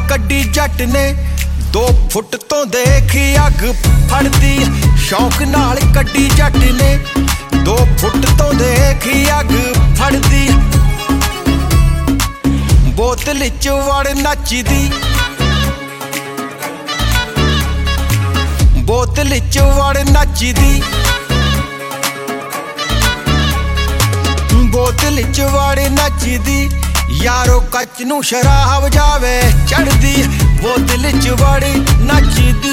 ਕੱਢੀ ਜੱਟ ਨੇ 2 ਫੁੱਟ ਤੋਂ ਦੇਖੀ ਅੱਗ ਫੜਦੀ ਸ਼ੌਕ ਨਾਲ ਕੱਢੀ ਜੱਟ ਨੇ 2 ਫੁੱਟ ਤੋਂ ਦੇਖੀ ਅੱਗ ਫੜਦੀ ਬੋਤਲ ਚ ਵੜ ਨੱਚਦੀ ਬੋਤਲ ਚ ਵੜ ਨੱਚਦੀ ਬੋਤਲ ਚ ਵੜ ਨੱਚਦੀ यारो कच नू शराब जावे चढ़दी बोतल च वड़ नचदी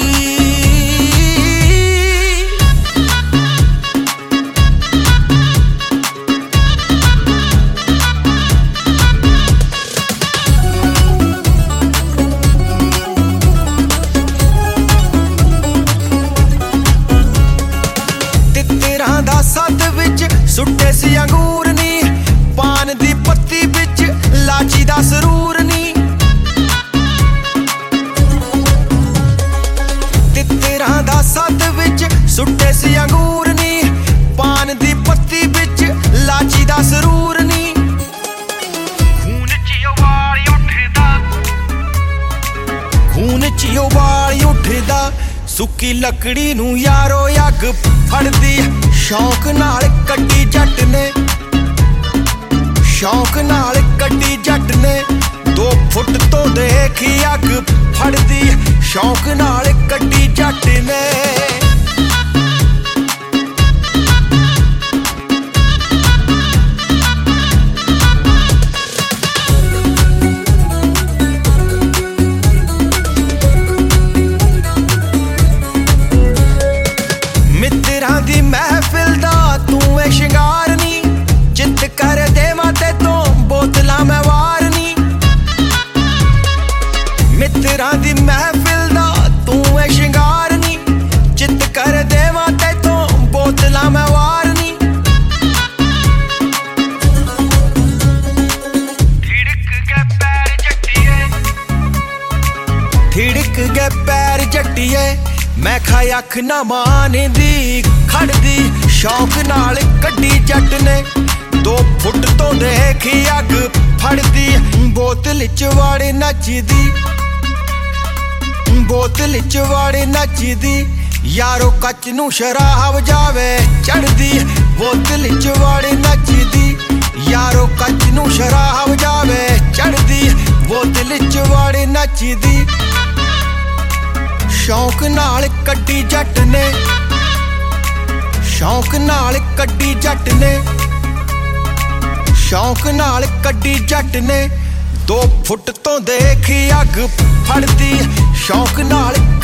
तितरां दा सद विच सुट्टे सी अंगूर नी पान दी पत्ती विच लाची दा सरूर नी तितरां दा सद विच सुट्टे सी अंगूर नी पान दी पत्ती विच लाची दा सरूर नी खून च उबाल उठदा खून च उबाल उठदा सुक्की लकड़ी नू यारो अग फड़दी शौक नाल कड्डी जट ने शौक नाल कड्डी जट ने 2 फुट तो देखी अग फड़दी शौक नाल कड्डी जट ने मित्रां दी महफिल दा तू ए शिंगार नी जित कर देवां ते तों बोतलां मैं वारनी मित्रां दी महफिल दा तू ए शिंगार नी जित कर देवां ते तों बोतलां मैं वारनी थिड़क गए पैर जट्टिए मैं खाई अख ना मानदी खड़दी शौक नाल कड्डी जट ने 2 फुट तो देखी अग फड़दी बोतल च वड़ नचदी बोतल च वड़ नचदी यारो कच नू शराब जावे चढ़दी बोतल च वड़ नचदी यारो कच नू शराब जावे चढ़दी बोतल च वड़ नचदी शौक नाल कड्डी जट ने शौक नाल कड्डी जट ने शौक नाल कड्डी जट ने 2 फुट तो देखी अग फड़दी शौक नाल